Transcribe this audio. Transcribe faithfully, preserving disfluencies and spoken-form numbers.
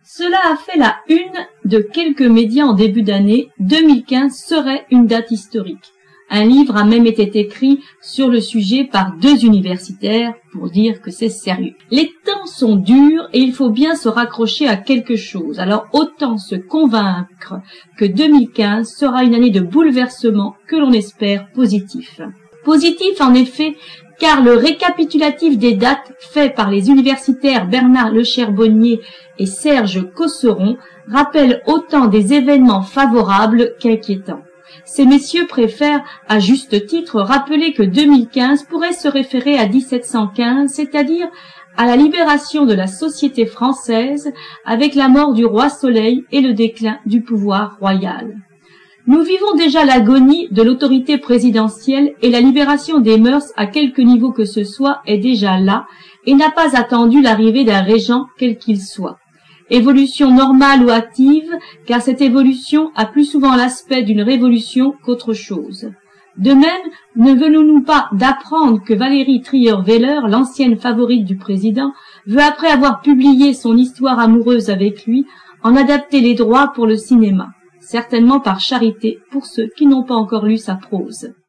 Cela a fait la une de quelques médias en début d'année. deux mille quinze serait une date historique. Un livre a même été écrit sur le sujet par deux universitaires pour dire que c'est sérieux. Les temps sont durs et il faut bien se raccrocher à quelque chose. Alors autant se convaincre que deux mille quinze sera une année de bouleversement que l'on espère positif. Positif en effet, car le récapitulatif des dates fait par les universitaires Bernard Lecherbonnier et Serge Cosseron rappelle autant des événements favorables qu'inquiétants. Ces messieurs préfèrent, à juste titre, rappeler que deux mille quinze pourrait se référer à dix-sept cent quinze, c'est-à-dire à la libération de la société française avec la mort du roi Soleil et le déclin du pouvoir royal. Nous vivons déjà l'agonie de l'autorité présidentielle et la libération des mœurs à quelque niveau que ce soit est déjà là et n'a pas attendu l'arrivée d'un régent quel qu'il soit. Évolution normale ou active, car cette évolution a plus souvent l'aspect d'une révolution qu'autre chose. De même, ne venons-nous pas d'apprendre que Valérie Trierweiler, l'ancienne favorite du président, veut, après avoir publié son histoire amoureuse avec lui, en adapter les droits pour le cinéma, certainement par charité pour ceux qui n'ont pas encore lu sa prose.